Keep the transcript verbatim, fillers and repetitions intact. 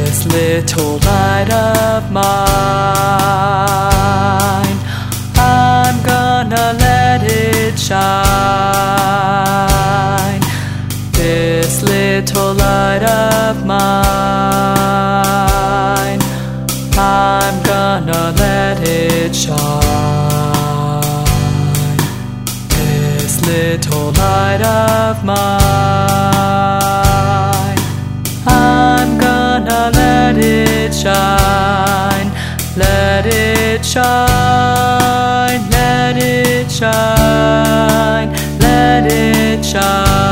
This little light of mine, I'm gonna let it shine. This little light of mine, I'm gonna let it shine. This little light of mine, I'm gonna let it shine. Let it shine, let it shine, let it shine.